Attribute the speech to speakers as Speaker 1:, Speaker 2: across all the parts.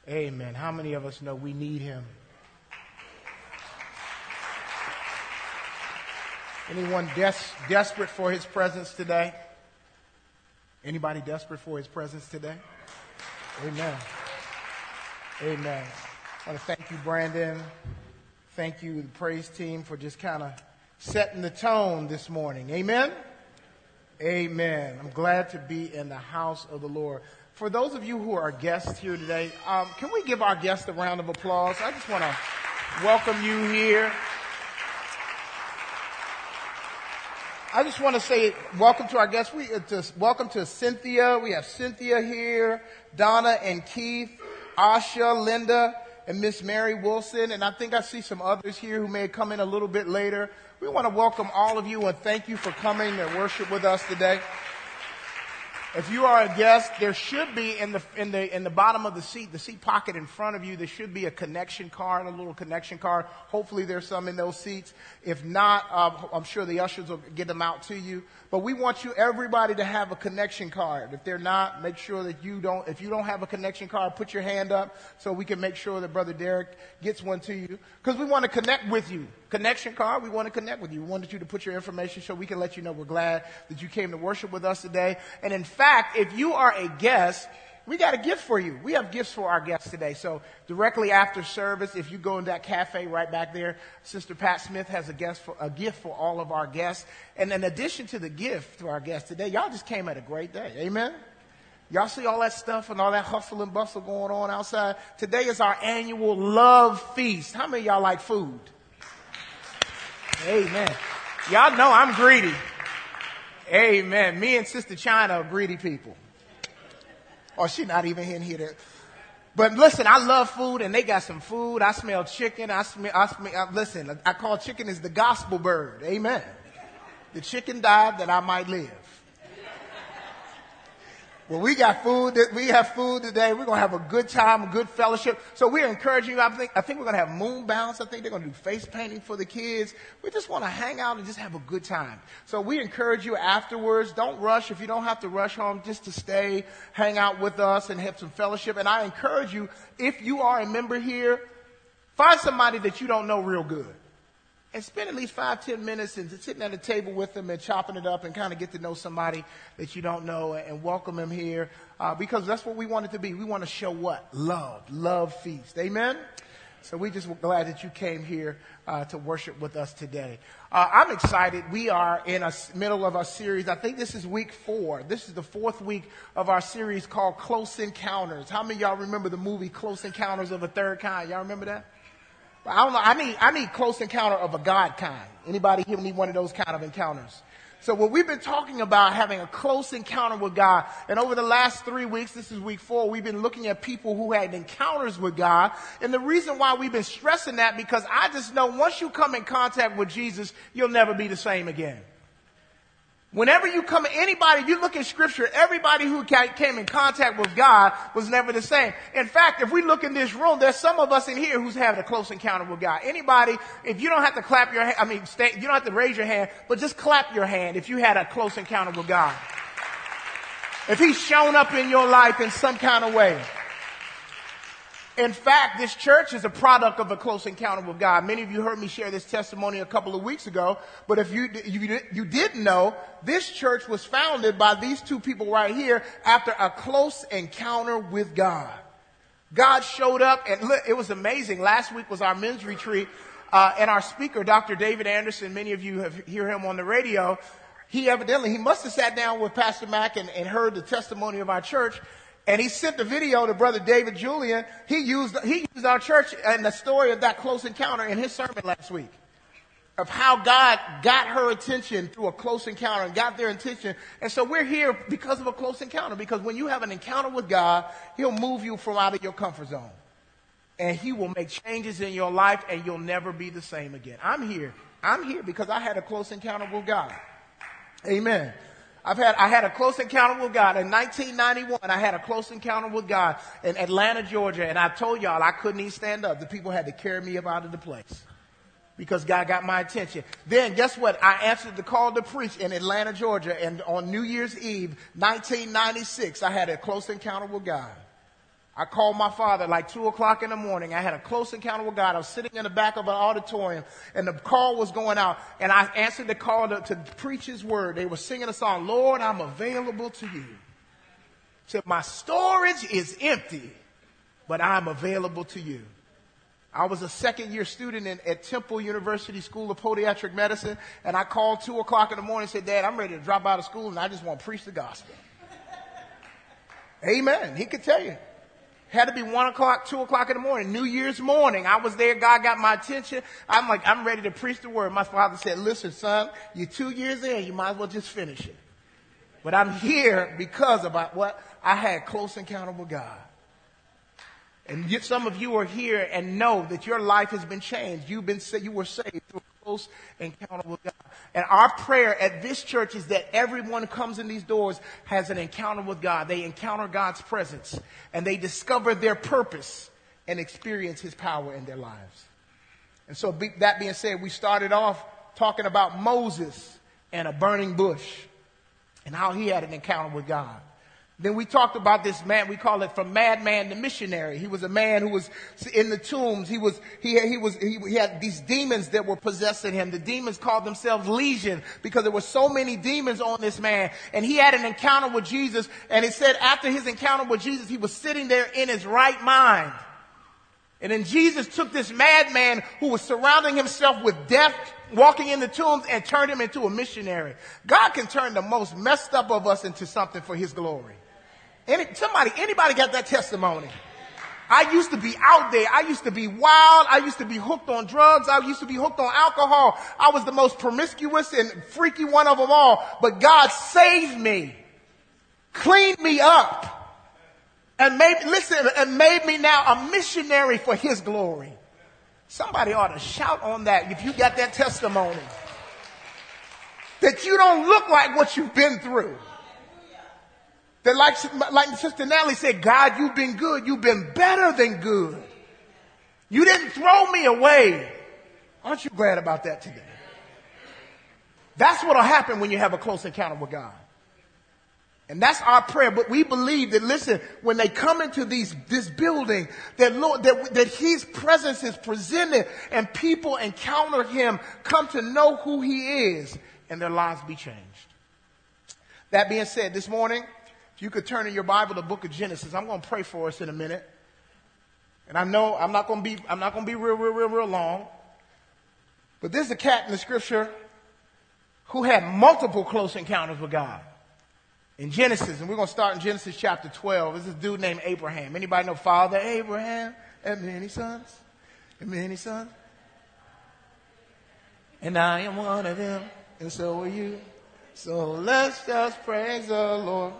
Speaker 1: Amen. How many of us know we need him? Anyone desperate for his presence today? Anybody desperate for his presence today? Amen. Amen. I want to thank you, Brandon. Thank you, the praise team, for just kind of setting the tone this morning. Amen? Amen. I'm glad to be in the house of the Lord. For those of you who are guests here today, can we give our guests a round of applause? I just want to welcome you here. I just want to say welcome to our guests. Welcome to Cynthia. We have Cynthia here, Donna and Keith, Asha, Linda, and Miss Mary Wilson. And I think I see some others here who may come in a little bit later. We want to welcome all of you and thank you for coming to worship with us today. If you are a guest, there should be in the bottom of the seat pocket in front of you, there should be a connection card, a little connection card. Hopefully there's some in those seats. If not, I'm sure the ushers will get them out to you. But we want everybody to have a connection card. If they're not, make sure that if you don't have a connection card, put your hand up so we can make sure that Brother Derek gets one to you. Because we want to connect with you. Connection card, we want to connect with you. We wanted you to put your information so we can let you know we're glad that you came to worship with us today. And in fact, if you are a guest, we got a gift for you. We have gifts for our guests today. So directly after service, if you go in that cafe right back there, Sister Pat Smith has a gift for all of our guests. And in addition to the gift to our guests today, y'all just came at a great day. Amen? Y'all see all that stuff and all that hustle and bustle going on outside? Today is our annual love feast. How many of y'all like food? Amen. Y'all know I'm greedy. Amen. Me and Sister China are greedy people. Oh, she's not even in here. But listen, I love food, and they got some food. I smell chicken. Listen, I call chicken is the gospel bird. Amen. The chicken died that I might live. Well, we have food today. We're going to have a good time, a good fellowship. So we're encouraging you. I think we're going to have moon bounce. I think they're going to do face painting for the kids. We just want to hang out and just have a good time. So we encourage you afterwards. Don't rush. If you don't have to rush home, just to stay, hang out with us and have some fellowship. And I encourage you, if you are a member here, find somebody that you don't know real good. And spend at least 5-10 minutes and sitting at a table with them and chopping it up and kind of get to know somebody that you don't know and welcome them here because that's what we want it to be. We want to show what? Love feast. Amen? So we just glad that you came here to worship with us today. I'm excited. We are in the middle of our series. I think this is week 4. This is the 4th week of our series called Close Encounters. How many of y'all remember the movie Close Encounters of a Third Kind? Y'all remember that? I don't know. I need close encounter of a God kind. Anybody here need one of those kind of encounters? So what we've been talking about, having a close encounter with God. And over the last 3 weeks, this is week 4, we've been looking at people who had encounters with God. And the reason why we've been stressing that, because I just know once you come in contact with Jesus, you'll never be the same again. Whenever you come, you look in scripture, everybody who came in contact with God was never the same. In fact, if we look in this room, there's some of us in here who's having a close encounter with God. Anybody, if you don't have to clap your hand, you don't have to raise your hand, but just clap your hand if you had a close encounter with God. If he's shown up in your life in some kind of way. In fact, this church is a product of a close encounter with God. Many of you heard me share this testimony a couple of weeks ago, but if you didn't know, this church was founded by these two people right here after a close encounter with God. God showed up, and look, it was amazing. Last week was our men's retreat, and our speaker, Dr. David Anderson, many of you have hear him on the radio. He must have sat down with Pastor Mack and heard the testimony of our church. And he sent the video to Brother David Julian. He used our church and the story of that close encounter in his sermon last week. Of how God got her attention through a close encounter and got their attention. And so we're here because of a close encounter. Because when you have an encounter with God, he'll move you from out of your comfort zone. And he will make changes in your life and you'll never be the same again. I'm here because I had a close encounter with God. Amen. I had a close encounter with God. In 1991, I had a close encounter with God in Atlanta, Georgia. And I told y'all I couldn't even stand up. The people had to carry me up out of the place because God got my attention. Then guess what? I answered the call to preach in Atlanta, Georgia. And on New Year's Eve, 1996, I had a close encounter with God. I called my father like 2 o'clock in the morning. I had a close encounter with God. I was sitting in the back of an auditorium, and the call was going out. And I answered the call to preach his word. They were singing a song, Lord, I'm available to you. Said, my storage is empty, but I'm available to you. I was a second-year student at Temple University School of Podiatric Medicine, and I called 2 o'clock in the morning and said, Dad, I'm ready to drop out of school, and I just want to preach the gospel. Amen. He could tell you. Had to be 1 o'clock, 2 o'clock in the morning, New Year's morning. I was there. God got my attention. I'm ready to preach the word. My father said, listen, son, you're 2 years in. You might as well just finish it. But I'm here because of what? I had close encounter with God. And some of you are here and know that your life has been changed. You were saved through a close encounter with God. And our prayer at this church is that everyone who comes in these doors has an encounter with God. They encounter God's presence and they discover their purpose and experience his power in their lives. And so that being said, we started off talking about Moses and a burning bush and how he had an encounter with God. Then we talked about this man, we call it from madman to missionary. He was a man who was in the tombs. He had these demons that were possessing him. The demons called themselves Legion because there were so many demons on this man. And he had an encounter with Jesus. And it said after his encounter with Jesus, he was sitting there in his right mind. And then Jesus took this madman who was surrounding himself with death, walking in the tombs, and turned him into a missionary. God can turn the most messed up of us into something for his glory. Anybody got that testimony? I used to be out there. I used to be wild. I used to be hooked on drugs. I used to be hooked on alcohol. I was the most promiscuous and freaky one of them all. But God saved me, cleaned me up, and made me now a missionary for his glory. Somebody ought to shout on that if you got that testimony. That you don't look like what you've been through. That like Sister Natalie said, God, you've been good. You've been better than good. You didn't throw me away. Aren't you glad about that today? That's what will happen when you have a close encounter with God. And that's our prayer. But we believe that, listen, when they come into this building, that Lord, that his presence is presented and people encounter him, come to know who he is, and their lives be changed. That being said, this morning, if you could turn in your Bible to the book of Genesis, I'm going to pray for us in a minute. And I know I'm not going to be real long. But there's a cat in the scripture who had multiple close encounters with God. In Genesis, and we're going to start in Genesis chapter 12. There's this dude named Abraham. Anybody know Father Abraham had many sons? And many sons? And I am one of them, and so are you. So let's just praise the Lord.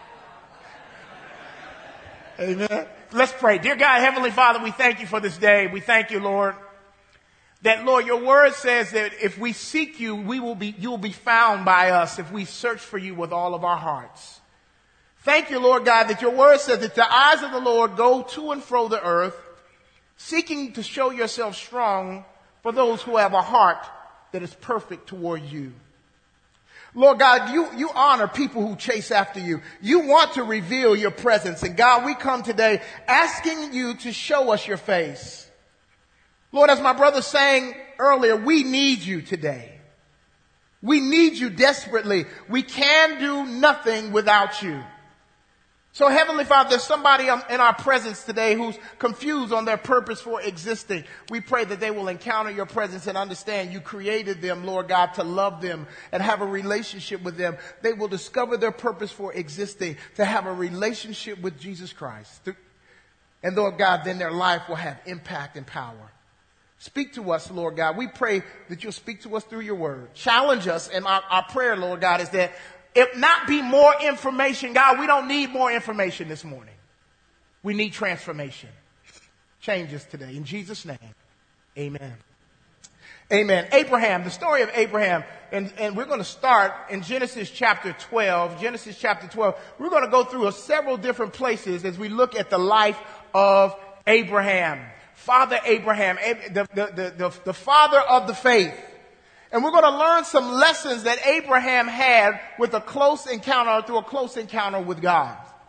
Speaker 1: Amen. Let's pray. Dear God, Heavenly Father, we thank you for this day. We thank you, Lord, that, Lord, your word says that if we seek you, you will be found by us if we search for you with all of our hearts. Thank you, Lord God, that your word says that the eyes of the Lord go to and fro the earth, seeking to show yourself strong for those who have a heart that is perfect toward you. Lord God, you honor people who chase after you. You want to reveal your presence. And God, we come today asking you to show us your face. Lord, as my brother sang earlier, we need you today. We need you desperately. We can do nothing without you. So Heavenly Father, there's somebody in our presence today who's confused on their purpose for existing. We pray that they will encounter your presence and understand you created them, Lord God, to love them and have a relationship with them. They will discover their purpose for existing, to have a relationship with Jesus Christ. And Lord God, then their life will have impact and power. Speak to us, Lord God. We pray that you'll speak to us through your word. Challenge us. And our prayer, Lord God, is that if not be more information, God, we don't need more information this morning. We need transformation. Change us today. In Jesus' name, amen. Amen. Abraham, the story of Abraham, and we're going to start in Genesis chapter 12. Genesis chapter 12. We're going to go through several different places as we look at the life of Abraham. Father Abraham, the father of the faith. And we're going to learn some lessons that Abraham had with a close encounter, through a close encounter with God.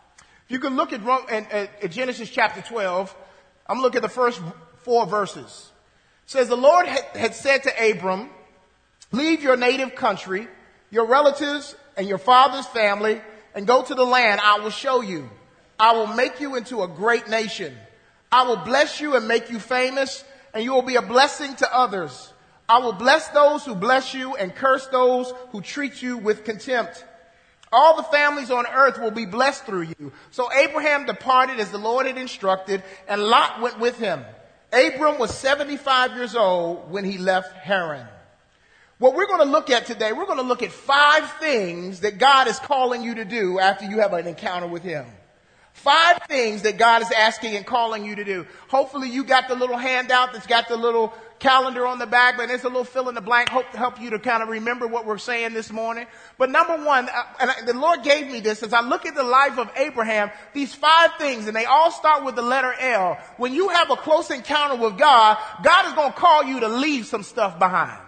Speaker 1: If you can look at Genesis chapter 12, I'm looking at the first 4 verses. It says, the Lord had said to Abram, leave your native country, your relatives and your father's family, and go to the land I will show you. I will make you into a great nation. I will bless you and make you famous, and you will be a blessing to others. I will bless those who bless you and curse those who treat you with contempt. All the families on earth will be blessed through you. So Abraham departed as the Lord had instructed, and Lot went with him. Abram was 75 years old when he left Haran. What we're going to look at today, we're going to look at 5 things that God is calling you to do after you have an encounter with him. 5 things that God is asking and calling you to do. Hopefully you got the little handout that's got the little calendar on the back, but there's a little fill in the blank. Hope to help you to kind of remember what we're saying this morning. But number 1, the Lord gave me this as I look at the life of Abraham, these 5 things, and they all start with the letter L. When you have a close encounter with God, God is going to call you to leave some stuff behind.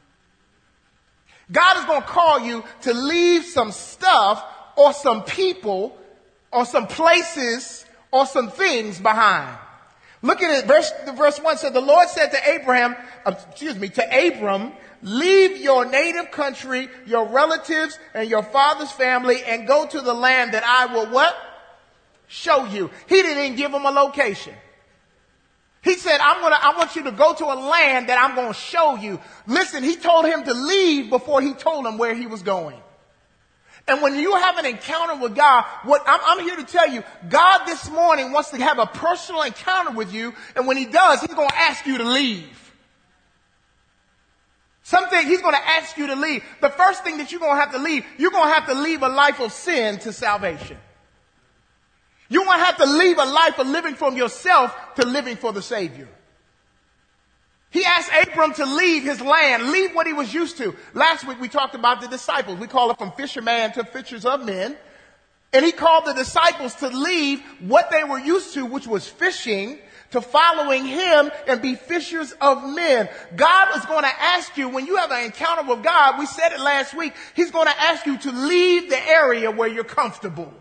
Speaker 1: God is going to call you to leave some stuff or some people or some places or some things behind. Look at it. Verse 1 said, the Lord said to Abram, leave your native country, your relatives, and your father's family, and go to the land that I will what? Show you. He didn't even give him a location. He said, I want you to go to a land that I'm going to show you. Listen, he told him to leave before he told him where he was going. And when you have an encounter with God, I'm here to tell you, God this morning wants to have a personal encounter with you. And when he does, he's going to ask you to leave. Something he's going to ask you to leave. The first thing that you're going to have to leave, you're going to have to leave a life of sin to salvation. You're going to have to leave a life of living from yourself to living for the Savior. He asked Abram to leave his land, leave what he was used to. Last week we talked about the disciples. We call it from fisherman to fishers of men. And he called the disciples to leave what they were used to, which was fishing, to following him and be fishers of men. God is going to ask you, when you have an encounter with God, we said it last week, he's going to ask you to leave the area where you're comfortable.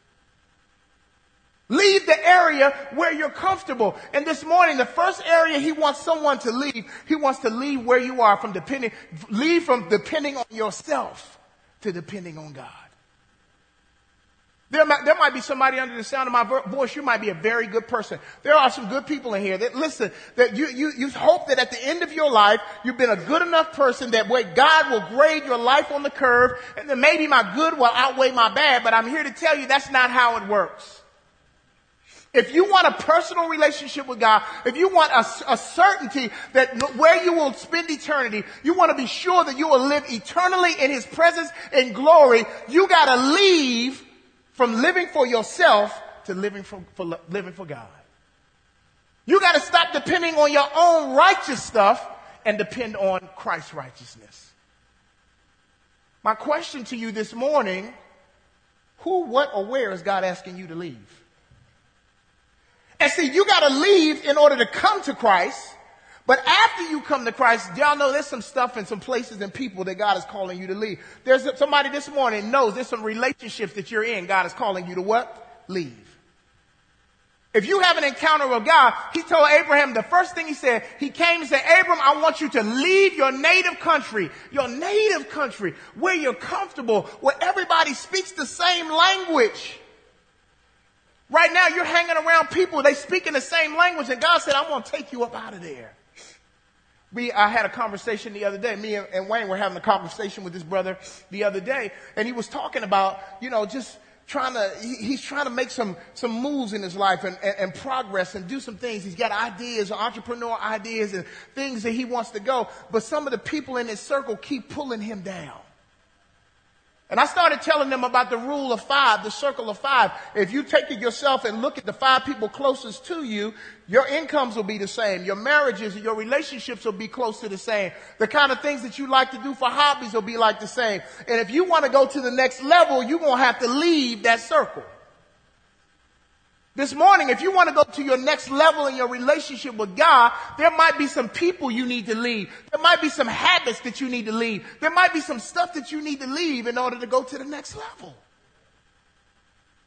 Speaker 1: Leave the area where you're comfortable. And this morning, the first area he wants someone to leave, he wants to leave where you are from depending on yourself to depending on God. There might be somebody under the sound of my voice. You might be a very good person. There are some good people in here that listen, that you hope that at the end of your life, you've been a good enough person that where God will grade your life on the curve, and then maybe my good will outweigh my bad, but I'm here to tell you that's not how it works. If you want a personal relationship with God, if you want a certainty that where you will spend eternity, you want to be sure that you will live eternally in his presence and glory, you got to leave from living for yourself to living for living for God. You got to stop depending on your own righteous stuff and depend on Christ's righteousness. My question to you this morning, who, what, or where is God asking you to leave? And see, you got to leave in order to come to Christ. But after you come to Christ, y'all know there's some stuff and some places and people that God is calling you to leave. There's somebody this morning knows there's some relationships that you're in. God is calling you to what? Leave. If you have an encounter with God, he told Abraham, the first thing he said, he came and said, Abram, I want you to leave your native country, where you're comfortable, where everybody speaks the same language. Right now, you're hanging around people, they speak in the same language, and God said, I'm going to take you up out of there. I had a conversation the other day. Me and Wayne were having a conversation with this brother the other day, and he was talking about, just he's trying to make some moves in his life and progress and do some things. He's got ideas, entrepreneur ideas, and things that he wants to go, but some of the people in his circle keep pulling him down. And I started telling them about the rule of 5, the circle of 5. If you take it yourself and look at the 5 people closest to you, your incomes will be the same. Your marriages and your relationships will be close to the same. The kind of things that you like to do for hobbies will be like the same. And if you want to go to the next level, you're going to have to leave that circle. This morning, if you want to go to your next level in your relationship with God, there might be some people you need to leave. There might be some habits that you need to leave. There might be some stuff that you need to leave in order to go to the next level.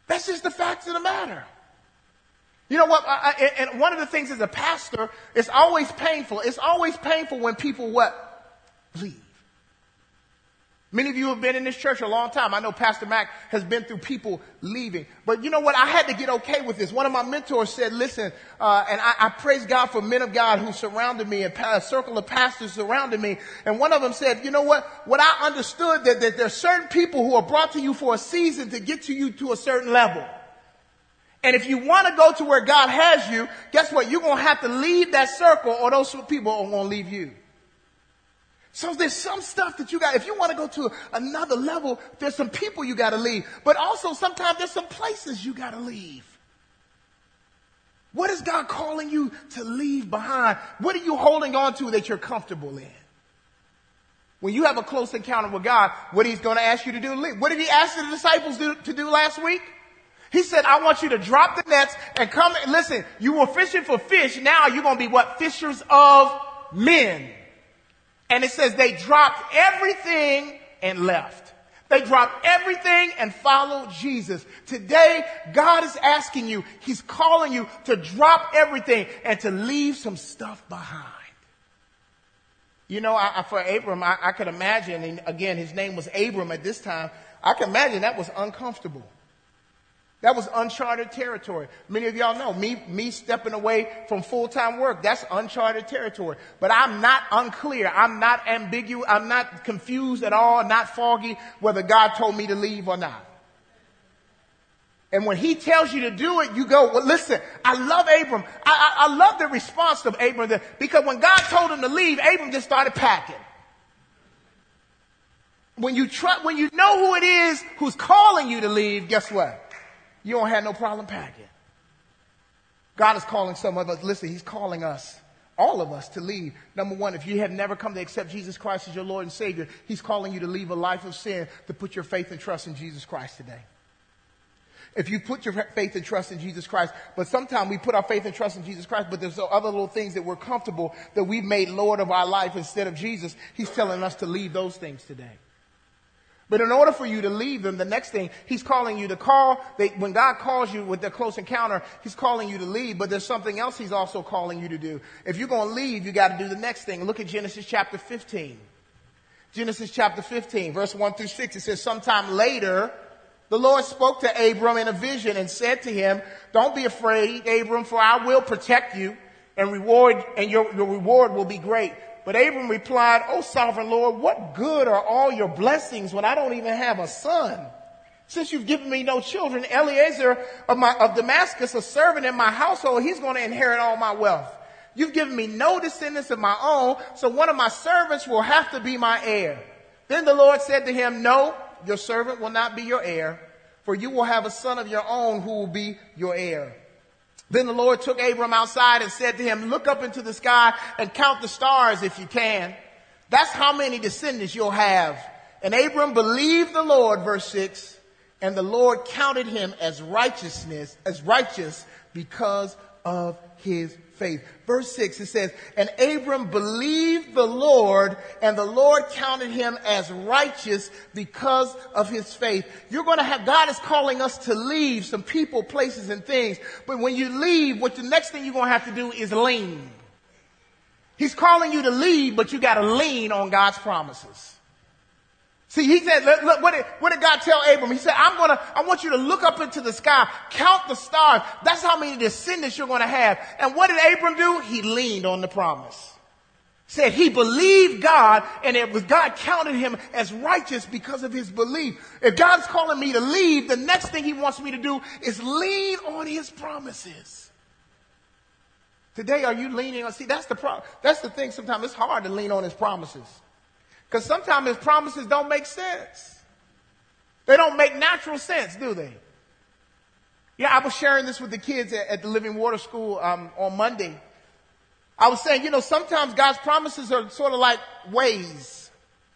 Speaker 1: That's just the facts of the matter. You know what? And one of the things as a pastor, it's always painful. It's always painful when people what? Leave. Many of you have been in this church a long time. I know Pastor Mac has been through people leaving. But you know what? I had to get okay with this. One of my mentors said, listen, and I praise God for men of God who surrounded me and a circle of pastors surrounded me. And one of them said, you know what? What I understood that there are certain people who are brought to you for a season to get to you to a certain level. And if you want to go to where God has you, guess what? You're going to have to leave that circle or those people are going to leave you. So there's some stuff that you got, if you want to go to another level, there's some people you got to leave. But also sometimes there's some places you got to leave. What is God calling you to leave behind? What are you holding on to that you're comfortable in? When you have a close encounter with God, what he's going to ask you to do, leave. What did he ask the disciples to do last week? He said, I want you to drop the nets and come. Listen, you were fishing for fish. Now you're going to be what? Fishers of men. And it says they dropped everything and left. They dropped everything and followed Jesus. Today, God is asking you, he's calling you to drop everything and to leave some stuff behind. You know, for Abram, I could imagine, and again, his name was Abram at this time. I can imagine that was uncomfortable. That was uncharted territory. Many of y'all know me stepping away from full-time work. That's uncharted territory. But I'm not unclear. I'm not ambiguous. I'm not confused at all, not foggy whether God told me to leave or not. And when he tells you to do it, you go, well, listen, I love Abram. I love the response of Abram because when God told him to leave, Abram just started packing. When you know who it is who's calling you to leave, guess what? You don't have no problem packing. God is calling some of us. Listen, he's calling us, all of us, to leave. Number one, if you have never come to accept Jesus Christ as your Lord and Savior, he's calling you to leave a life of sin to put your faith and trust in Jesus Christ today. If you put your faith and trust in Jesus Christ, but sometimes we put our faith and trust in Jesus Christ, but there's other little things that we're comfortable that we've made Lord of our life instead of Jesus. He's telling us to leave those things today. But in order for you to leave them, the next thing, he's calling you to call. When God calls you with the close encounter, he's calling you to leave, but there's something else he's also calling you to do. If you're going to leave, you got to do the next thing. Look at Genesis chapter 15. Genesis chapter 15, verse 1 through 6. It says, sometime later, the Lord spoke to Abram in a vision and said to him, don't be afraid, Abram, for I will protect you and your reward will be great. But Abram replied, "O sovereign Lord, what good are all your blessings when I don't even have a son? Since you've given me no children, Eliezer of Damascus, a servant in my household, he's going to inherit all my wealth. You've given me no descendants of my own, so one of my servants will have to be my heir." Then the Lord said to him, "No, your servant will not be your heir, for you will have a son of your own who will be your heir." Then the Lord took Abram outside and said to him, "Look up into the sky and count the stars if you can. That's how many descendants you'll have." And Abram believed the Lord, verse 6, and the Lord counted him as righteous because of his faith. Verse 6, it says, and Abram believed the Lord, and the Lord counted him as righteous because of his faith. God is calling us to leave some people, places, and things. But when you leave, the next thing you're going to have to do is lean. He's calling you to leave, but you got to lean on God's promises. See, he said, look, what did God tell Abram? He said, I want you to look up into the sky, count the stars. That's how many descendants you're going to have. And what did Abram do? He leaned on the promise. Said he believed God, and God counted him as righteous because of his belief. If God's calling me to leave, the next thing he wants me to do is lean on his promises. Today, are you leaning on? See, that's the problem. That's the thing. Sometimes it's hard to lean on his promises. Because sometimes his promises don't make sense. They don't make natural sense, do they? Yeah, I was sharing this with the kids at the Living Water School on Monday. I was saying, sometimes God's promises are sort of like Waze.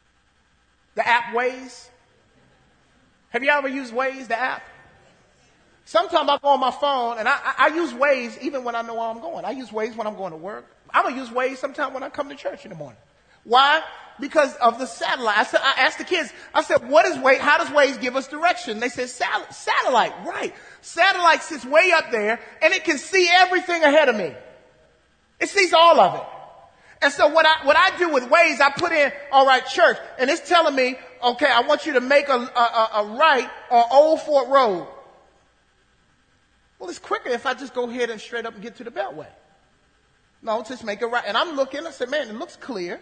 Speaker 1: The app Waze. Have you ever used Waze, the app? Sometimes I go on my phone, and I use Waze even when I know where I'm going. I use Waze when I'm going to work. I'm going to use Waze sometime when I come to church in the morning. Why? Because of the satellite. I asked the kids, I said, how does Waze give us direction? They said, satellite, right. Satellite sits way up there and it can see everything ahead of me. It sees all of it. And so what I do with Waze, I put in, all right, church, and it's telling me, okay, I want you to make a right on Old Fort Road. Well, it's quicker if I just go ahead and straight up and get to the Beltway. No, just make a right. And I'm looking, I said, man, it looks clear.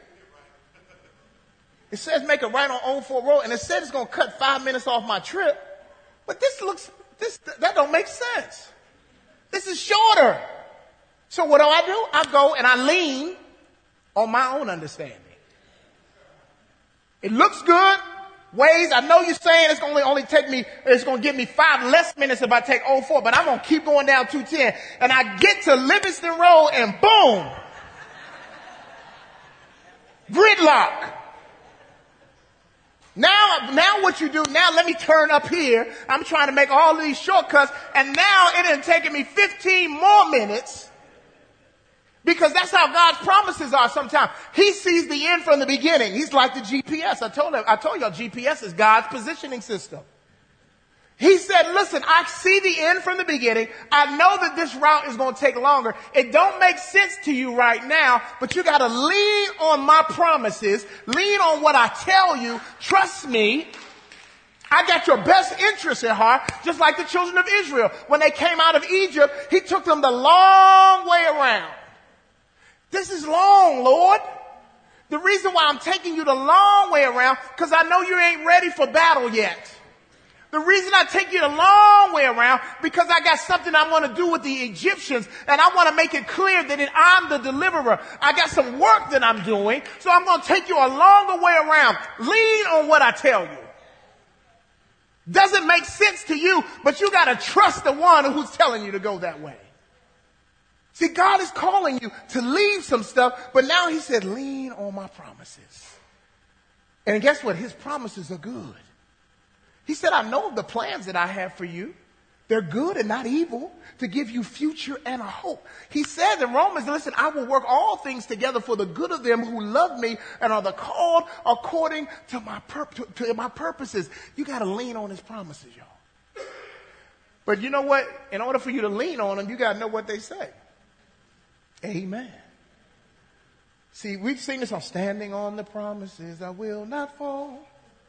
Speaker 1: It says make a right on Old Fort Road, and it said it's going to cut 5 minutes off my trip. But that don't make sense. This is shorter. So what do? I go and I lean on my own understanding. It looks good. Waze, I know you're saying it's going to give me 5 less minutes if I take 04, but I'm going to keep going down 210. And I get to Livingston Road and boom! Gridlock. Now what you do, now let me turn up here. I'm trying to make all of these shortcuts, and now it done taken me 15 more minutes. Because that's how God's promises are sometimes. He sees the end from the beginning. He's like the GPS. I told y'all GPS is God's positioning system. He said, listen, I see the end from the beginning. I know that this route is going to take longer. It don't make sense to you right now, but you got to lean on my promises. Lean on what I tell you. Trust me. I got your best interest at heart, just like the children of Israel. When they came out of Egypt, he took them the long way around. This is long, Lord. The reason why I'm taking you the long way around, because I know you ain't ready for battle yet. The reason I take you the long way around, because I got something I want to do with the Egyptians, and I want to make it clear that I'm the deliverer. I got some work that I'm doing, so I'm going to take you a longer way around. Lean on what I tell you. Doesn't make sense to you, but you got to trust the one who's telling you to go that way. See, God is calling you to leave some stuff, but now he said, lean on my promises. And guess what? His promises are good. He said, I know the plans that I have for you. They're good and not evil, to give you future and a hope. He said in Romans, listen, I will work all things together for the good of them who love me and are the called according to my purposes. You got to lean on his promises, y'all. But you know what? In order for you to lean on them, you got to know what they say. Amen. See, we've seen this on standing on the promises. I will not fall.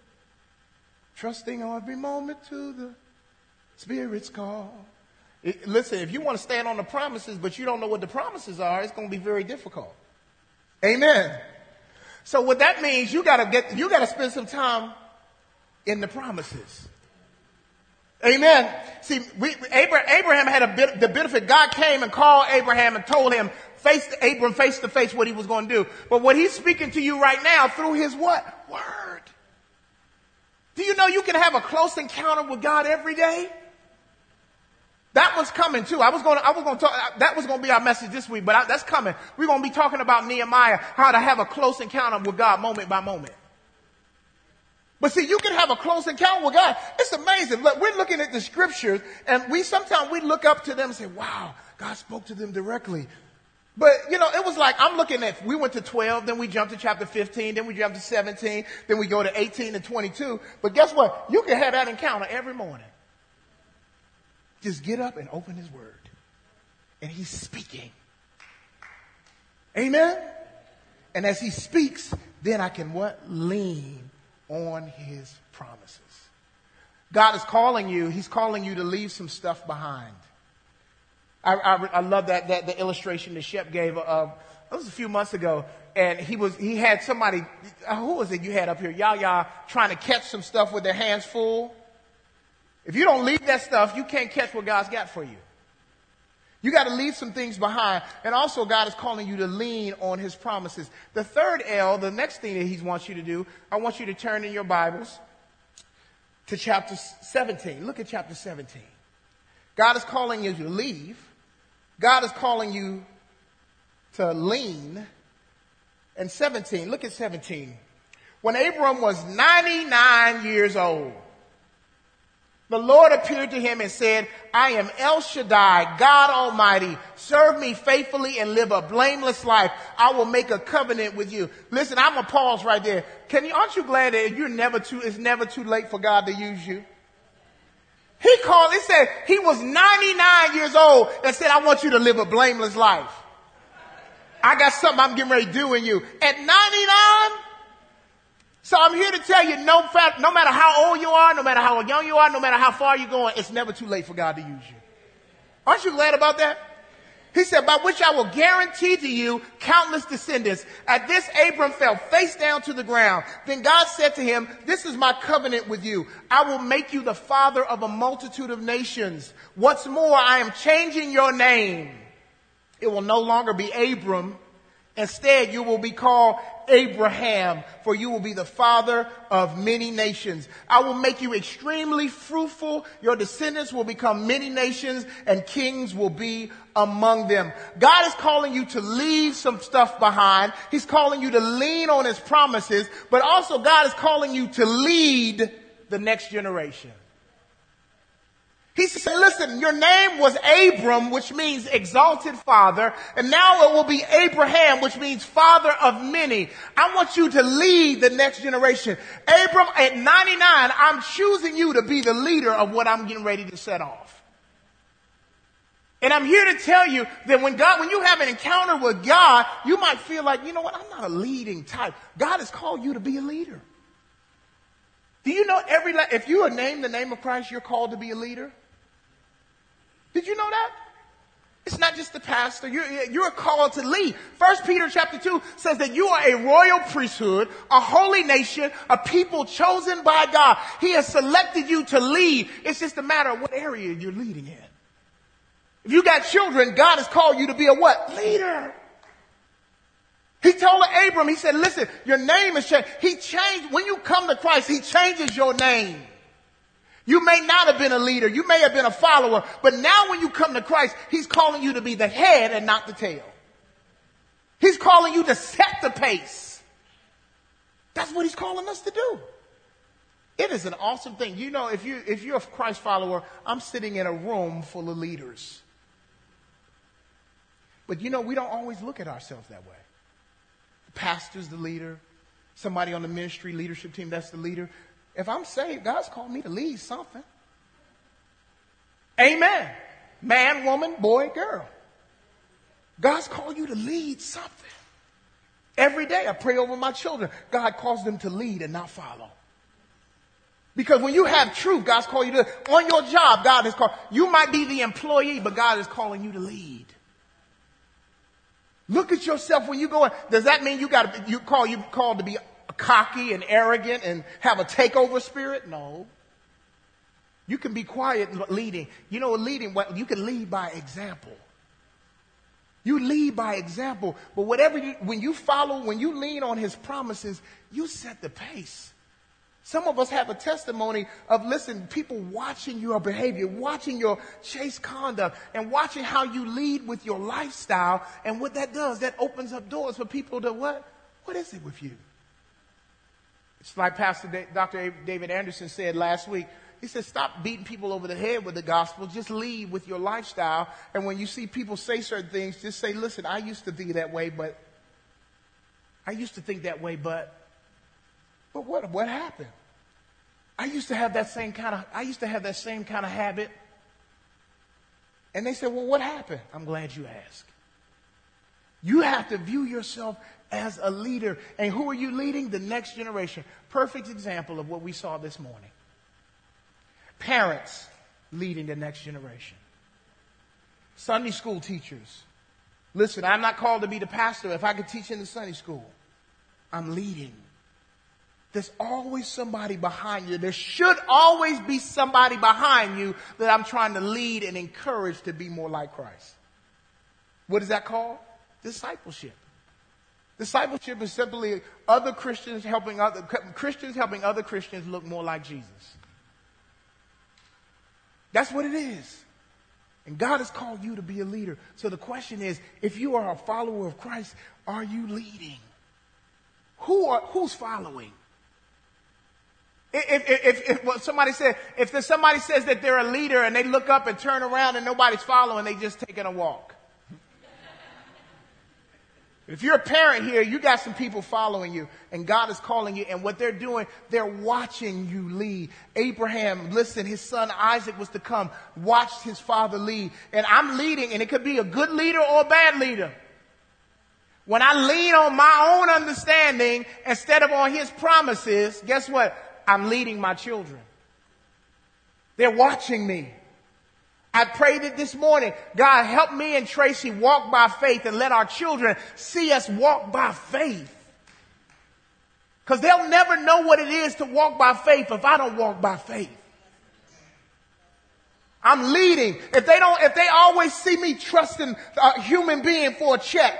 Speaker 1: Trusting on every moment to the Spirit's call. Listen, if you want to stand on the promises, but you don't know what the promises are, it's going to be very difficult. Amen. So what that means, you got to spend some time in the promises. Amen. See, Abraham had the benefit. God came and called Abraham and told him face to face what he was going to do. But what he's speaking to you right now through his what? Word. Do you know you can have a close encounter with God every day? That was coming too. I was going to talk. That was going to be our message this week, but that's coming. We're going to be talking about Nehemiah, how to have a close encounter with God moment by moment. But see, you can have a close encounter with God. It's amazing. Look, we're looking at the scriptures, and sometimes we look up to them and say, wow, God spoke to them directly. But, you know, it was like, we went to 12, then we jumped to chapter 15, then we jumped to 17, then we go to 18 and 22. But guess what? You can have that encounter every morning. Just get up and open his word. And he's speaking. Amen? And as he speaks, then I can what? Lean on his promises. God is calling you. He's calling you to leave some stuff behind. I love the illustration that Shep gave. It was a few months ago, and he had somebody. Who was it you had up here? Yaya trying to catch some stuff with their hands full. If you don't leave that stuff, you can't catch what God's got for you. You got to leave some things behind. And also God is calling you to lean on his promises. The third L, the next thing that he wants you to do, I want you to turn in your Bibles to chapter 17. Look at chapter 17. God is calling you to leave. God is calling you to lean. And 17, look at 17. When Abram was 99 years old, The Lord appeared to him and said, I am El Shaddai, God Almighty. Serve me faithfully and live a blameless life. I will make a covenant with you. Listen, I'm going to pause right there. Aren't you glad that it's never too late for God to use you? It said he was 99 years old and said, I want you to live a blameless life. I got something I'm getting ready to do in you. At 99? So I'm here to tell you, no matter how old you are, no matter how young you are, no matter how far you're going, it's never too late for God to use you. Aren't you glad about that? He said, by which I will guarantee to you countless descendants. At this, Abram fell face down to the ground. Then God said to him, this is my covenant with you. I will make you the father of a multitude of nations. What's more, I am changing your name. It will no longer be Abram. Instead, you will be called Abraham, for you will be the father of many nations. I will make you extremely fruitful. Your descendants will become many nations, and kings will be among them. God is calling you to leave some stuff behind. He's calling you to lean on his promises, but also God is calling you to lead the next generation. He said, listen, your name was Abram, which means exalted father, and now it will be Abraham, which means father of many. I want you to lead the next generation. Abram, at 99, I'm choosing you to be the leader of what I'm getting ready to set off. And I'm here to tell you that when you have an encounter with God, you might feel like, you know what, I'm not a leading type. God has called you to be a leader. Do you know if you are named the name of Christ, you're called to be a leader? Did you know that? It's not just the pastor. You're called to lead. 1 Peter chapter 2 says that you are a royal priesthood, a holy nation, a people chosen by God. He has selected you to lead. It's just a matter of what area you're leading in. If you got children, God has called you to be a what? Leader. He told Abram, he said, listen, your name is changed. When you come to Christ, he changes your name. You may not have been a leader. You may have been a follower. But now when you come to Christ, he's calling you to be the head and not the tail. He's calling you to set the pace. That's what he's calling us to do. It is an awesome thing. You know, if you're a Christ follower, I'm sitting in a room full of leaders. But you know, we don't always look at ourselves that way. The pastor's the leader. Somebody on the ministry leadership team, that's the leader. If I'm saved, God's called me to lead something. Amen. Man, woman, boy, girl. God's called you to lead something. Every day I pray over my children. God calls them to lead and not follow. Because when you have truth, God's called you to, on your job, God has called, you might be the employee, but God is calling you to lead. Look at yourself when you go in. Does that mean you called to be cocky and arrogant and have a takeover spirit? No. You can be quiet leading. You know, you can lead by example. You lead by example. But when you lean on his promises, you set the pace. Some of us have a testimony of, people watching your behavior, watching your chaste conduct, and watching how you lead with your lifestyle. And what that does, that opens up doors for people to what? What is it with you? It's like Dr. David Anderson said last week. He said, stop beating people over the head with the gospel. Just lead with your lifestyle. And when you see people say certain things, just say, listen, I used to be that way, but I used to think that way, but what happened? I used to have that same kind of habit. And they said, well, what happened? I'm glad you asked. You have to view yourself as a leader. And who are you leading? The next generation. Perfect example of what we saw this morning. Parents leading the next generation. Sunday school teachers. Listen, I'm not called to be the pastor. If I could teach in the Sunday school, I'm leading. There's always somebody behind you. There should always be somebody behind you that I'm trying to lead and encourage to be more like Christ. What is that called? Discipleship. Discipleship is simply other Christians helping other Christians look more like Jesus. That's what it is. And God has called you to be a leader. So the question is, if you are a follower of Christ, are you leading? Who's following? Well, somebody said, if there's somebody says that they're a leader and they look up and turn around and nobody's following, they just taking a walk. If you're a parent here, you got some people following you and God is calling you, and what they're doing, they're watching you lead. Abraham, listen, his son Isaac was to come, watched his father lead, and I'm leading, and it could be a good leader or a bad leader. When I lean on my own understanding instead of on his promises, guess what? I'm leading my children. They're watching me. I prayed it this morning. God, help me and Tracy walk by faith and let our children see us walk by faith. Because they'll never know what it is to walk by faith if I don't walk by faith. I'm leading. If they always see me trusting a human being for a check,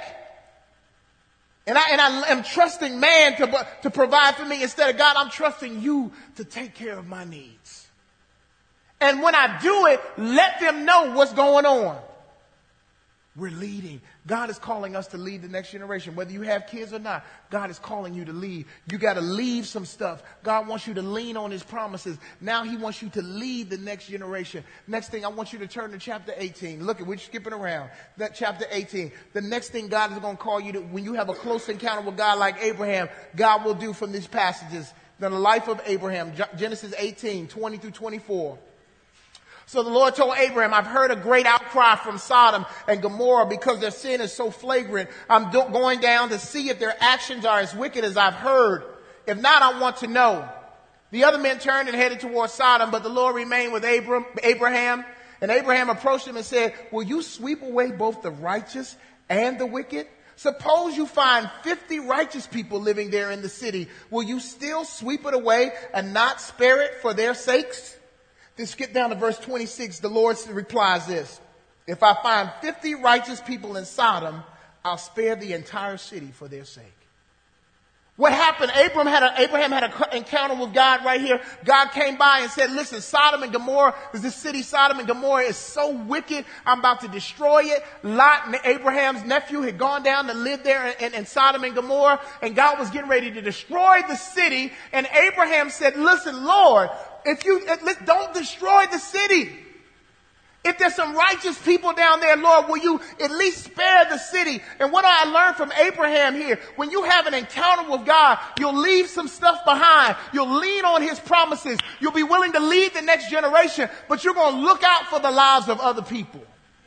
Speaker 1: and I am trusting man to provide for me instead of God, I'm trusting you to take care of my needs. And when I do it, let them know what's going on. We're leading. God is calling us to lead the next generation. Whether you have kids or not, God is calling you to lead. You got to leave some stuff. God wants you to lean on his promises. Now he wants you to lead the next generation. Next thing, I want you to turn to chapter 18. Look, we're skipping around. That chapter 18. The next thing God is going to call you to, when you have a close encounter with God like Abraham, God will do from these passages. The life of Abraham, Genesis 18, 20 through 24. So the Lord told Abraham, I've heard a great outcry from Sodom and Gomorrah because their sin is so flagrant. I'm going down to see if their actions are as wicked as I've heard. If not, I want to know. The other men turned and headed towards Sodom, but the Lord remained with Abraham. And Abraham approached him and said, will you sweep away both the righteous and the wicked? Suppose you find 50 righteous people living there in the city. Will you still sweep it away and not spare it for their sakes? Then skip down to verse 26. The Lord replies this. If I find 50 righteous people in Sodom, I'll spare the entire city for their sake. What happened? Abraham had an encounter with God right here. God came by and said, listen, Sodom and Gomorrah, this city, Sodom and Gomorrah is so wicked. I'm about to destroy it. Lot, Abraham's nephew, had gone down to live there in Sodom and Gomorrah, and God was getting ready to destroy the city. And Abraham said, listen, Lord, don't destroy the city. If there's some righteous people down there, Lord, will you at least spare the city? And what I learned from Abraham here, when you have an encounter with God, you'll leave some stuff behind. You'll lean on his promises. You'll be willing to lead the next generation, but you're going to look out for the lives of other people.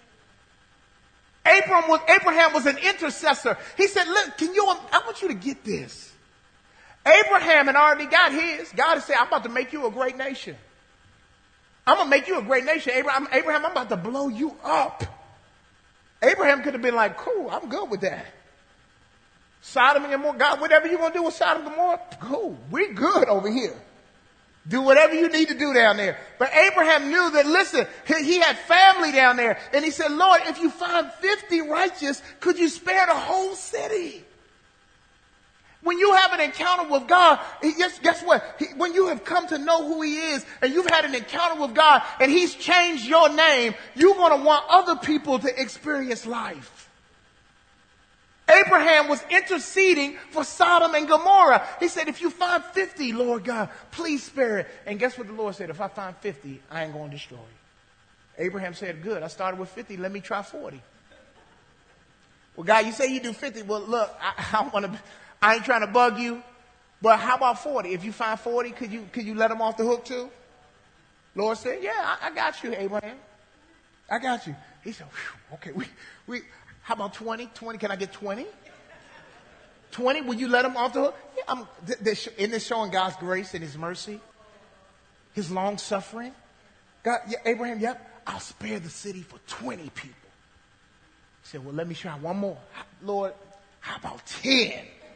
Speaker 1: Abraham was an intercessor. He said, look, I want you to get this. Abraham had already got his. God had said, I'm about to make you a great nation. I'm going to make you a great nation. Abraham, I'm about to blow you up. Abraham could have been like, cool, I'm good with that. Sodom and Gomorrah, God, whatever you're going to do with Sodom and Gomorrah, cool, we're good over here. Do whatever you need to do down there. But Abraham knew that, listen, he had family down there. And he said, Lord, if you find 50 righteous, could you spare the whole city? When you have an encounter with God, guess what? When you have come to know who he is and you've had an encounter with God and he's changed your name, you're going to want other people to experience life. Abraham was interceding for Sodom and Gomorrah. He said, if you find 50, Lord God, please spare it. And guess what the Lord said? If I find 50, I ain't going to destroy it. Abraham said, good, I started with 50. Let me try 40. Well, God, you say you do 50. Well, look, I ain't trying to bug you, but how about 40? If you find 40, could you let them off the hook too? Lord said, yeah, I got you, Abraham. I got you. He said, okay, how about 20? 20, can I get 20? 20, will you let them off the hook? Yeah, isn't this showing God's grace and his mercy? His long suffering? God, yeah, Abraham, yep, I'll spare the city for 20 people. He said, well, let me try one more. Lord, how about 10?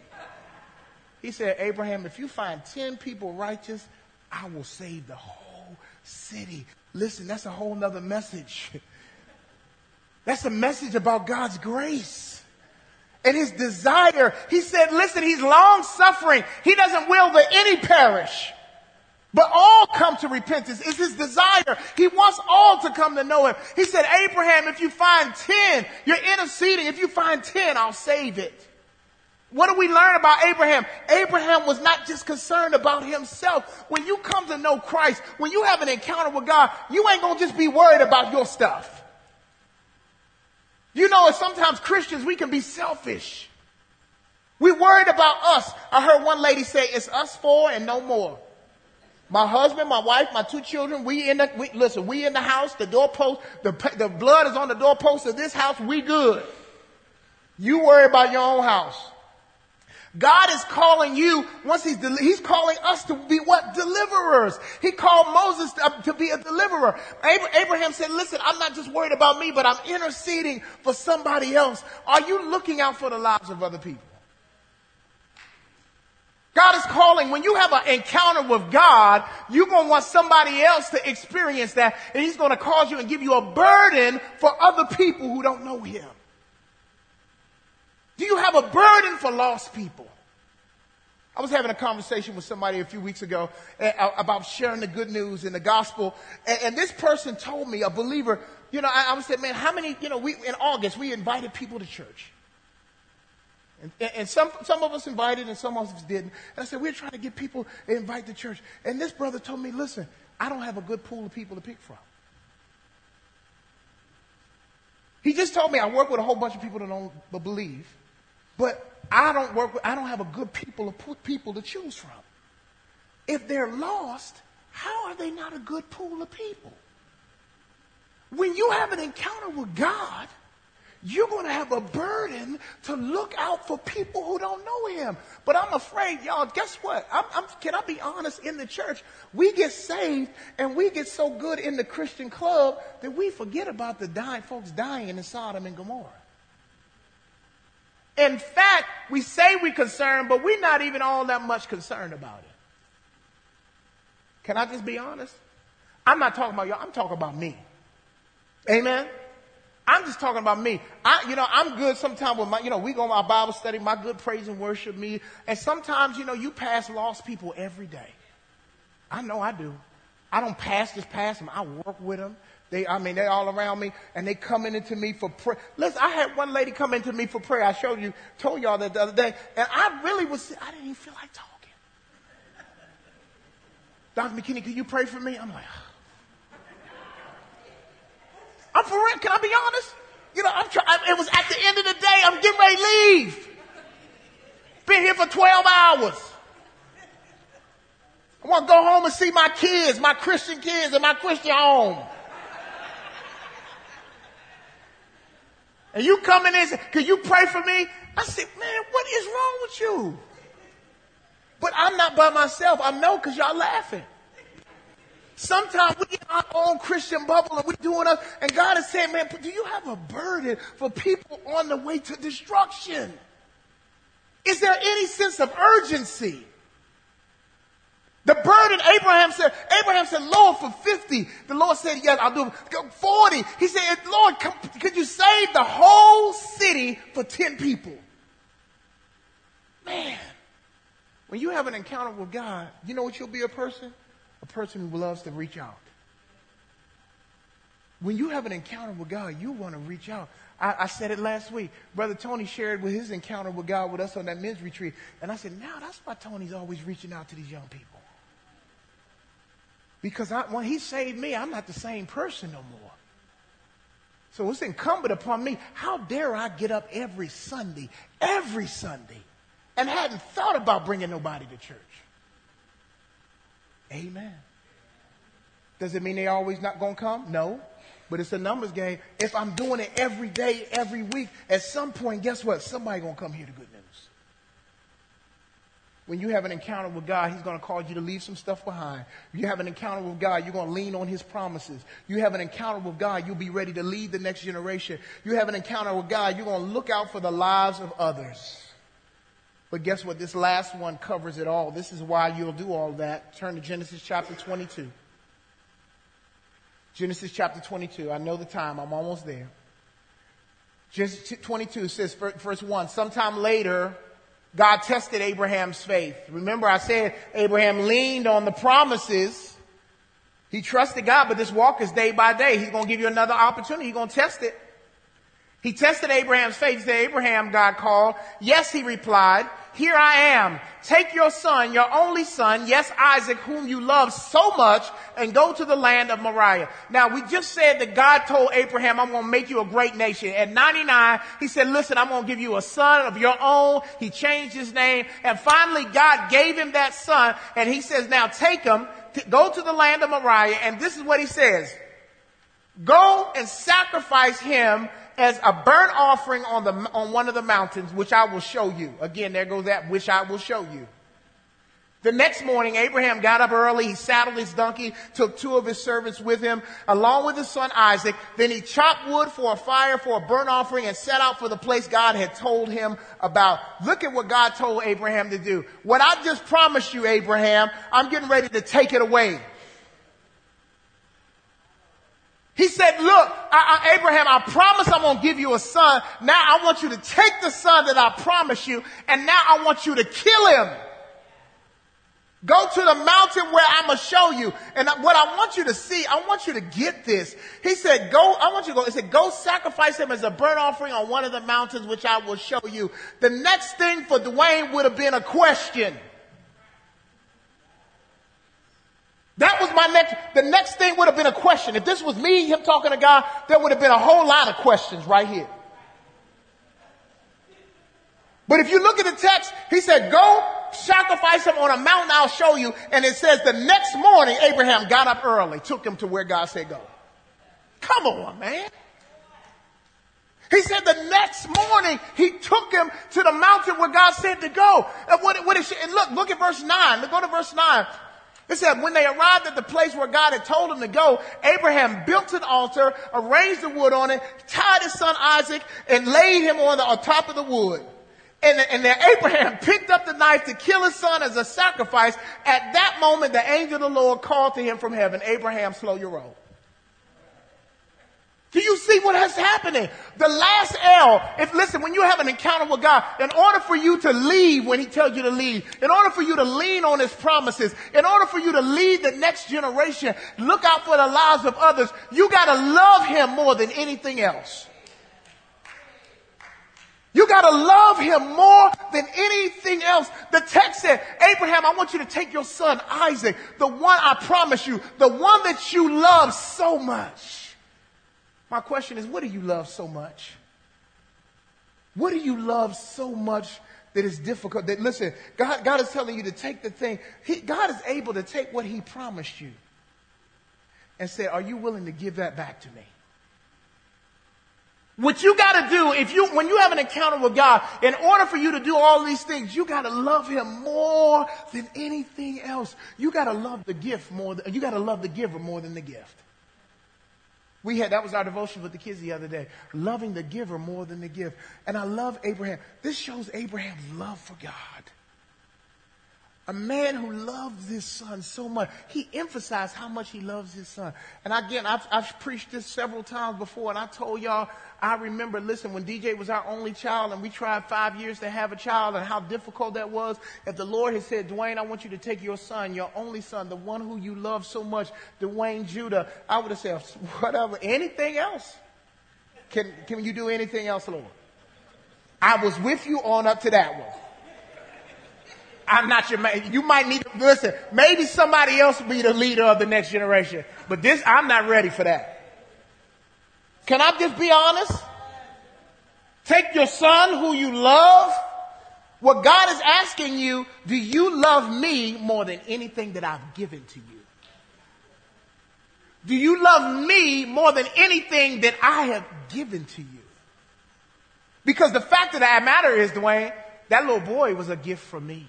Speaker 1: He said, Abraham, if you find 10 people righteous, I will save the whole city. Listen, that's a whole nother message. That's a message about God's grace and his desire. He said, listen, he's long suffering. He doesn't will that any perish, but all come to repentance. It's his desire. He wants all to come to know him. He said, Abraham, if you find 10, you're interceding. If you find 10, I'll save it. What do we learn about Abraham? Abraham was not just concerned about himself. When you come to know Christ, when you have an encounter with God, you ain't going to just be worried about your stuff. You know, sometimes Christians, we can be selfish. We're worried about us. I heard one lady say, it's us four and no more. My husband, my wife, my two children, we in the house, the doorpost, the blood is on the doorpost of this house, we good. You worry about your own house. God is calling you, he's calling us to be what? Deliverers. He called Moses to be a deliverer. Abraham said, listen, I'm not just worried about me, but I'm interceding for somebody else. Are you looking out for the lives of other people? God is calling. When you have an encounter with God, you're going to want somebody else to experience that. And he's going to cause you and give you a burden for other people who don't know him. Do you have a burden for lost people? I was having a conversation with somebody a few weeks ago about sharing the good news in the gospel. And this person told me, a believer, I said, man, how many, in August, we invited people to church. And some of us invited and some of us didn't. And I said, we're trying to get people to invite to church. And this brother told me, listen, I don't have a good pool of people to pick from. He just told me I work with a whole bunch of people that don't believe. But I don't have a good people to choose from. If they're lost, how are they not a good pool of people? When you have an encounter with God, you're going to have a burden to look out for people who don't know him. But I'm afraid, y'all, guess what? Can I be honest? In the church, we get saved and we get so good in the Christian club that we forget about the folks dying in Sodom and Gomorrah. In fact, we say we're concerned, but we're not even all that much concerned about it. Can I just be honest? I'm not talking about y'all. I'm talking about me. Amen? I'm just talking about me. I'm good sometimes with we go to our Bible study, my good praise and worship me. And sometimes, you pass lost people every day. I know I do. I don't pass them. I work with them. They're all around me, and they coming into me for prayer. Listen, I had one lady come into me for prayer. I told y'all that the other day, and I didn't even feel like talking. Dr. McKinney, can you pray for me? I'm like, I'm for real. Can I be honest? It was at the end of the day. I'm getting ready to leave. Been here for 12 hours. I want to go home and see my kids, my Christian kids, in my Christian home. And you come in and say, can you pray for me? I said, man, what is wrong with you? But I'm not by myself. I know because y'all laughing. Sometimes we in our own Christian bubble and we're doing us. And God is saying, man, do you have a burden for people on the way to destruction? Is there any sense of urgency? The burden, Abraham said, Lord, for 50. The Lord said, yes, I'll do it. 40. He said, Lord, could you save the whole city for 10 people? Man, when you have an encounter with God, you know what you'll be a person? A person who loves to reach out. When you have an encounter with God, you want to reach out. I said it last week. Brother Tony shared with his encounter with God with us on that men's retreat. And I said, now that's why Tony's always reaching out to these young people. Because when he saved me, I'm not the same person no more. So it's incumbent upon me. How dare I get up every Sunday, and hadn't thought about bringing nobody to church? Amen. Does it mean they always not going to come? No. But it's a numbers game. If I'm doing it every day, every week, at some point, guess what? Somebody going to come hear the good news. When you have an encounter with God, he's going to cause you to leave some stuff behind. You have an encounter with God, you're going to lean on his promises. You have an encounter with God, you'll be ready to lead the next generation. You have an encounter with God, you're going to look out for the lives of others. But guess what? This last one covers it all. This is why you'll do all that. Turn to Genesis chapter 22. Genesis chapter 22. I know the time. I'm almost there. Genesis 22 says, verse 1, sometime later, God tested Abraham's faith. Remember, I said Abraham leaned on the promises. He trusted God, but this walk is day by day. He's going to give you another opportunity. He's going to test it. He tested Abraham's faith. He said, Abraham, God called. Yes, he replied. Here I am. Take your son, your only son, yes, Isaac, whom you love so much, and go to the land of Moriah. Now, we just said that God told Abraham, I'm going to make you a great nation. At 99, he said, listen, I'm going to give you a son of your own. He changed his name. And finally, God gave him that son. And he says, now take him, go to the land of Moriah. And this is what he says. Go and sacrifice him as a burnt offering on one of the mountains, which I will show you. Again, there goes that, which I will show you. The next morning, Abraham got up early. He saddled his donkey, took 2 of his servants with him, along with his son Isaac. Then he chopped wood for a fire for a burnt offering and set out for the place God had told him about. Look at what God told Abraham to do. What I just promised you, Abraham, I'm getting ready to take it away. He said, look, Abraham, I promise I'm going to give you a son. Now I want you to take the son that I promised you, and now I want you to kill him. Go to the mountain where I'm going to show you. And what I want you to see, I want you to get this. He said, he said, go sacrifice him as a burnt offering on one of the mountains, which I will show you. The next thing for Dwayne would have been a question. That was the next thing would have been a question. If this was me, him talking to God, there would have been a whole lot of questions right here. But if you look at the text, he said, go sacrifice him on a mountain, I'll show you. And it says the next morning, Abraham got up early, took him to where God said go. Come on, man. He said the next morning, he took him to the mountain where God said to go. And look at verse 9. Go to verse 9. It said, when they arrived at the place where God had told him to go, Abraham built an altar, arranged the wood on it, tied his son Isaac, and laid him on top of the wood. And then Abraham picked up the knife to kill his son as a sacrifice. At that moment, the angel of the Lord called to him from heaven, Abraham, slow your roll. Do you see what is happening? The last L, listen, when you have an encounter with God, in order for you to leave when he tells you to leave, in order for you to lean on his promises, in order for you to lead the next generation, look out for the lives of others, you got to love him more than anything else. You got to love him more than anything else. The text said, Abraham, I want you to take your son Isaac, the one I promised you, the one that you love so much. My question is, what do you love so much? What do you love so much that is difficult? That, listen, God is telling you to take the thing. God is able to take what he promised you and say, are you willing to give that back to me? What you got to do, when you have an encounter with God, in order for you to do all these things, you got to love him more than anything else. You got to love the gift you got to love the giver more than the gift. That was our devotion with the kids the other day. Loving the giver more than the gift. And I love Abraham. This shows Abraham's love for God. A man who loves his son so much. He emphasized how much he loves his son. And again, I've preached this several times before, and I told y'all, I remember, listen, when DJ was our only child, and we tried 5 years to have a child, and how difficult that was. If the Lord had said, Dwayne, I want you to take your son, your only son, the one who you love so much, Dwayne Judah, I would have said, whatever, anything else. Can you do anything else, Lord? I was with you on up to that one. I'm not your man. You might need to listen. Maybe somebody else will be the leader of the next generation. But I'm not ready for that. Can I just be honest? Take your son who you love. What God is asking you, do you love me more than anything that I've given to you? Do you love me more than anything that I have given to you? Because the fact of the matter is, Dwayne, that little boy was a gift from me.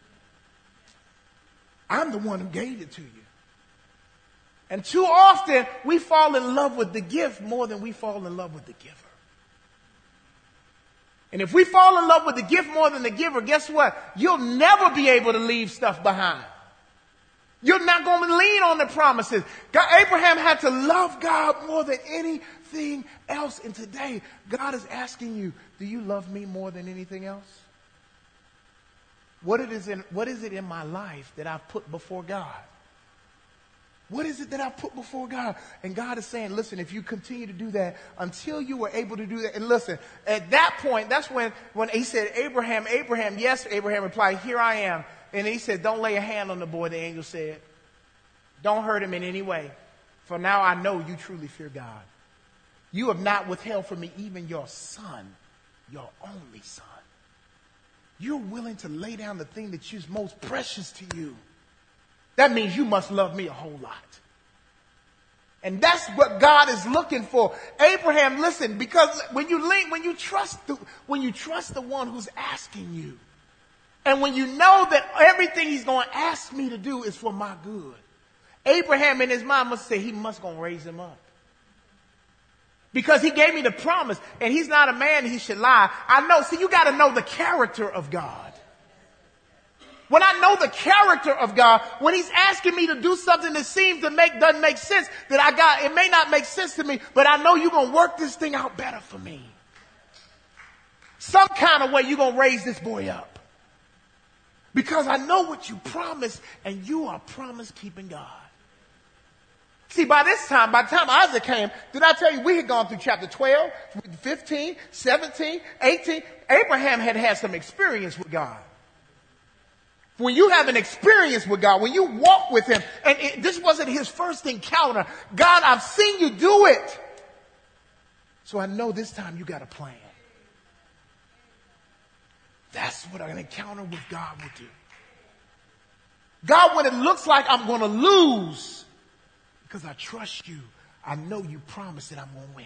Speaker 1: I'm the one who gave it to you. And too often, we fall in love with the gift more than we fall in love with the giver. And if we fall in love with the gift more than the giver, guess what? You'll never be able to leave stuff behind. You're not going to lean on the promises. Abraham had to love God more than anything else. And today, God is asking you, do you love me more than anything else? What is it in my life that I've put before God? What is it that I put before God? And God is saying, listen, if you continue to do that until you were able to do that. And listen, at that point, that's when he said, Abraham, Abraham, yes, Abraham replied, here I am. And he said, don't lay a hand on the boy, the angel said. Don't hurt him in any way. For now I know you truly fear God. You have not withheld from me even your son, your only son. You're willing to lay down the thing that is most precious to you. That means you must love me a whole lot. And that's what God is looking for. Abraham, listen, because when you trust the one who's asking you, and when you know that everything he's going to ask me to do is for my good, Abraham in his mind must say he must going to raise him up. Because he gave me the promise, and he's not a man he should lie. I know, see, you got to know the character of God. When I know the character of God, when he's asking me to do something that doesn't make sense, it may not make sense to me, but I know you're going to work this thing out better for me. Some kind of way you're going to raise this boy up. Because I know what you promised, and you are promise-keeping God. See, by the time Isaac came, did I tell you we had gone through chapter 12, 15, 17, 18. Abraham had some experience with God. When you have an experience with God, when you walk with him, and this wasn't his first encounter. God, I've seen you do it. So I know this time you got a plan. That's what an encounter with God will do. God, when it looks like I'm going to lose, because I trust you, I know you promised that I'm going to win.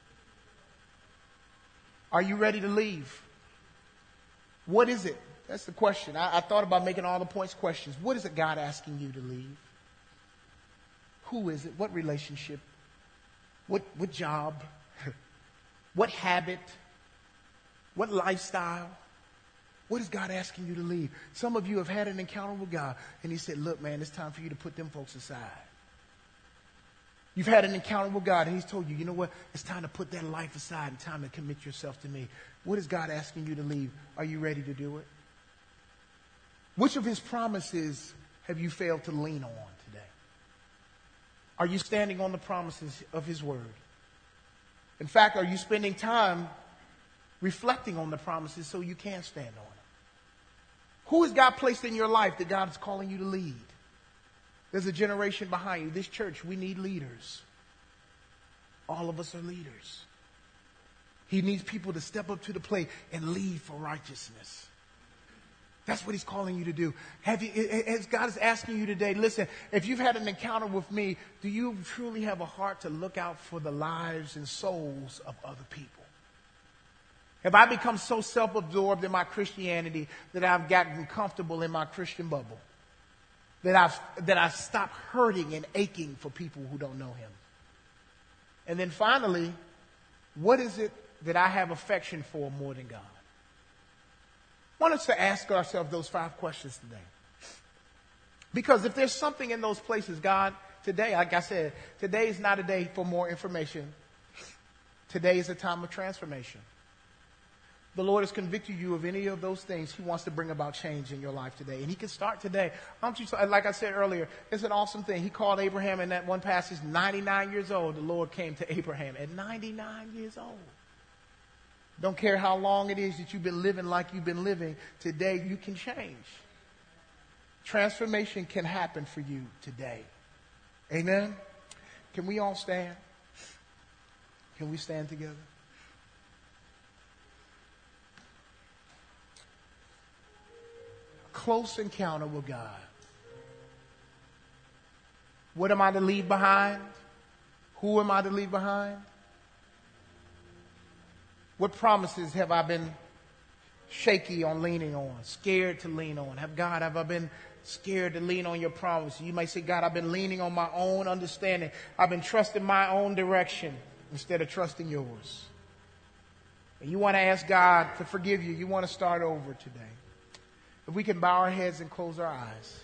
Speaker 1: Are you ready to leave? What is it? That's the question. I thought about making all the points questions. What is it God asking you to leave? Who is it? What relationship? What job? What habit? What lifestyle? What is God asking you to leave? Some of you have had an encounter with God, and he said, look, man, it's time for you to put them folks aside. You've had an encounter with God, and he's told you, you know what? It's time to put that life aside and time to commit yourself to me. What is God asking you to leave? Are you ready to do it? Which of his promises have you failed to lean on today? Are you standing on the promises of his word? In fact, are you spending time reflecting on the promises so you can stand on them? Who has God placed in your life that God is calling you to lead? There's a generation behind you. This church, we need leaders. All of us are leaders. He needs people to step up to the plate and lead for righteousness. That's what he's calling you to do. As God is asking you today, listen, if you've had an encounter with me, do you truly have a heart to look out for the lives and souls of other people? Have I become so self-absorbed in my Christianity that I've gotten comfortable in my Christian bubble? That I've stopped hurting and aching for people who don't know him? And then finally, what is it that I have affection for more than God? I want us to ask ourselves those 5 questions today. Because if there's something in those places, God, today, like I said, today is not a day for more information. Today is a time of transformation. The Lord has convicted you of any of those things. He wants to bring about change in your life today. And he can start today. Like I said earlier, it's an awesome thing. He called Abraham in that one passage, 99 years old. The Lord came to Abraham at 99 years old. Don't care how long it is that you've been living like you've been living. Today you can change. Transformation can happen for you today. Amen? Can we all stand? Can we stand together? Close encounter with God. What am I to leave behind? Who am I to leave behind? What promises have I been shaky on leaning on, scared to lean on? Have I been scared to lean on your promise? You might say, God, I've been leaning on my own understanding. I've been trusting my own direction instead of trusting yours. And you want to ask God to forgive you. You want to start over today. If we can bow our heads and close our eyes.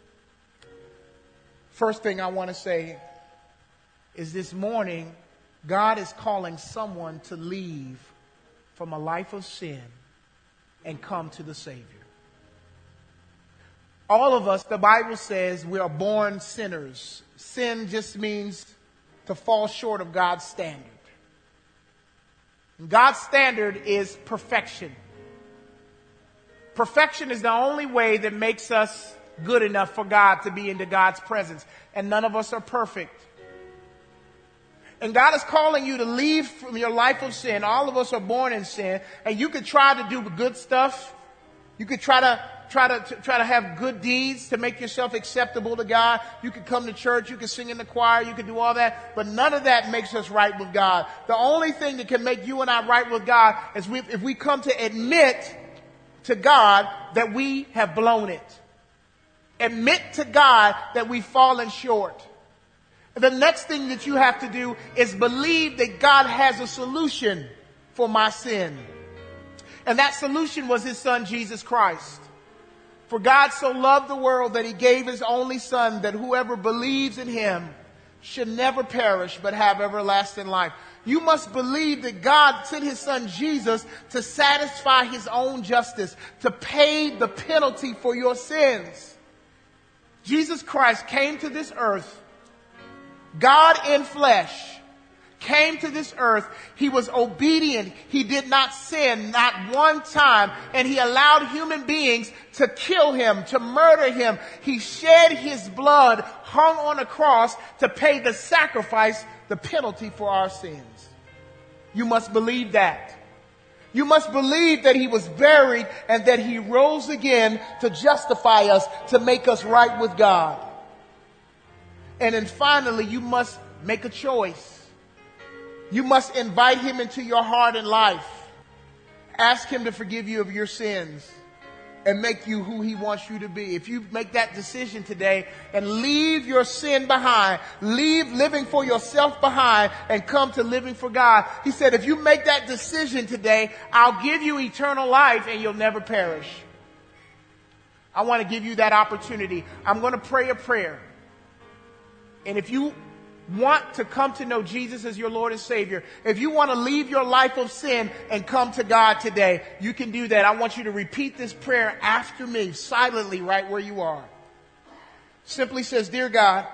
Speaker 1: First thing I want to say is this morning, God is calling someone to leave from a life of sin and come to the Savior. All of us, the Bible says, we are born sinners. Sin just means to fall short of God's standard. And God's standard is perfection. Perfection is the only way that makes us good enough for God to be into God's presence. And none of us are perfect. And God is calling you to leave from your life of sin. All of us are born in sin. And you could try to do good stuff. You could try to have good deeds to make yourself acceptable to God. You could come to church. You could sing in the choir. You could do all that. But none of that makes us right with God. The only thing that can make you and I right with God is if we come to admit to God that we have blown it. Admit to God that we've fallen short. The next thing that you have to do is believe that God has a solution for my sin. And that solution was his son, Jesus Christ. For God so loved the world that he gave his only son, that whoever believes in him should never perish but have everlasting life. You must believe that God sent his son Jesus to satisfy his own justice, to pay the penalty for your sins. Jesus Christ came to this earth, God in flesh, came to this earth. He was obedient. He did not sin, not one time. And he allowed human beings to kill him, to murder him. He shed his blood, hung on a cross to pay the sacrifice, the penalty for our sins. You must believe that. You must believe that he was buried and that he rose again to justify us, to make us right with God. And then finally, you must make a choice. You must invite him into your heart and life. Ask him to forgive you of your sins and make you who he wants you to be. If you make that decision today and leave your sin behind, leave living for yourself behind and come to living for God, he said, if you make that decision today, I'll give you eternal life and you'll never perish. I want to give you that opportunity. I'm going to pray a prayer. And if you want to come to know Jesus as your Lord and Savior, if you want to leave your life of sin and come to God today, you can do that. I want you to repeat this prayer after me, silently, right where you are. Simply says, Dear God,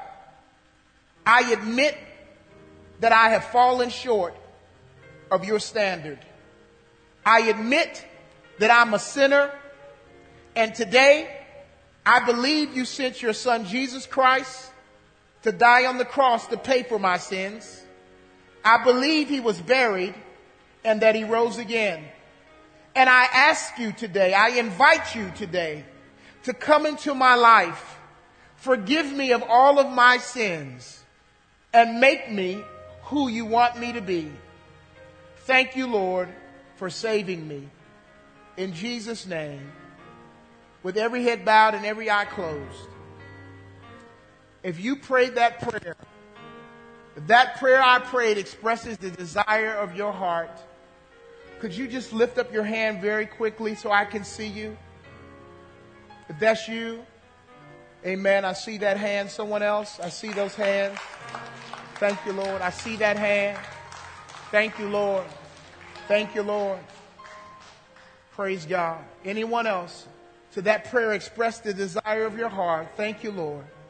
Speaker 1: I admit that I have fallen short of your standard. I admit that I'm a sinner, and today I believe you sent your son Jesus Christ to die on the cross to pay for my sins. I believe he was buried and that he rose again. And I ask you today, I invite you today to come into my life, forgive me of all of my sins, and make me who you want me to be. Thank you, Lord, for saving me. In Jesus' name, with every head bowed and every eye closed, if you prayed that prayer, if that prayer I prayed expresses the desire of your heart, could you just lift up your hand very quickly so I can see you? If that's you, amen. I see that hand. Someone else, I see those hands. Thank you, Lord. I see that hand. Thank you, Lord. Thank you, Lord. Praise God. Anyone else? To that prayer express the desire of your heart. Thank you, Lord.